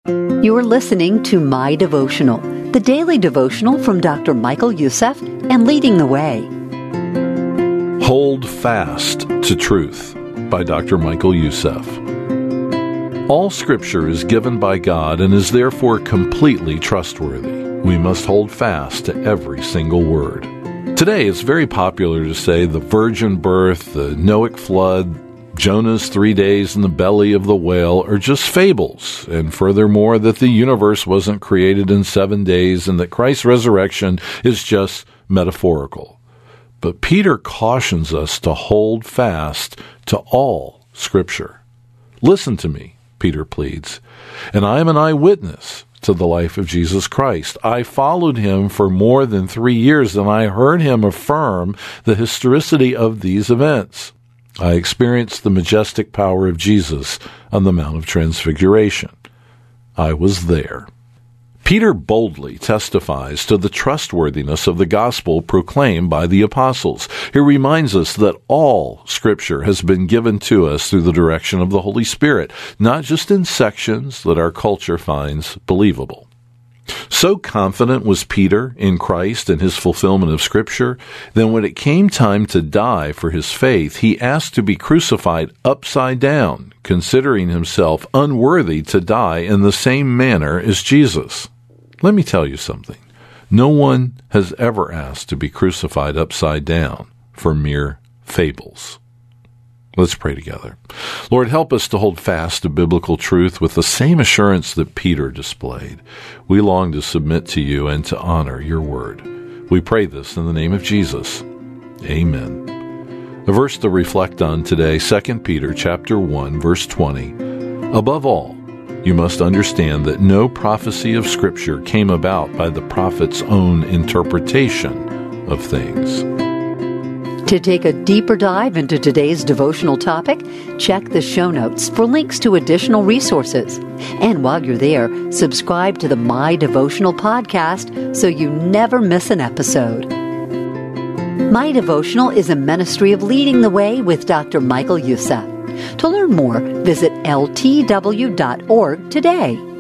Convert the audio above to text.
You are listening to My Devotional, the daily devotional from Dr. Michael Youssef and Leading the Way. Hold Fast to Truth by Dr. Michael Youssef. All Scripture is given by God and is therefore completely trustworthy. We must hold fast to every single word. Today, it's very popular to say the virgin birth, the Noahic flood, Jonah's 3 days in the belly of the whale are just fables, and furthermore that the universe wasn't created in 7 days and that Christ's resurrection is just metaphorical. But Peter cautions us to hold fast to all Scripture. Listen to me, Peter pleads, and I am an eyewitness to the life of Jesus Christ. I followed him for more than 3 years, and I heard him affirm the historicity of these events. I experienced the majestic power of Jesus on the Mount of Transfiguration. I was there. Peter boldly testifies to the trustworthiness of the gospel proclaimed by the apostles. He reminds us that all Scripture has been given to us through the direction of the Holy Spirit, not just in sections that our culture finds believable. So confident was Peter in Christ and his fulfillment of Scripture, that when it came time to die for his faith, he asked to be crucified upside down, considering himself unworthy to die in the same manner as Jesus. Let me tell you something. No one has ever asked to be crucified upside down for mere fables. Let's pray together. Lord, help us to hold fast to biblical truth with the same assurance that Peter displayed. We long to submit to you and to honor your word. We pray this in the name of Jesus. Amen. A verse to reflect on today, 2 Peter chapter 1, verse 20. Above all, you must understand that no prophecy of Scripture came about by the prophet's own interpretation of things. To take a deeper dive into today's devotional topic, check the show notes for links to additional resources. And while you're there, subscribe to the My Devotional podcast so you never miss an episode. My Devotional is a ministry of Leading the Way with Dr. Michael Youssef. To learn more, visit ltw.org today.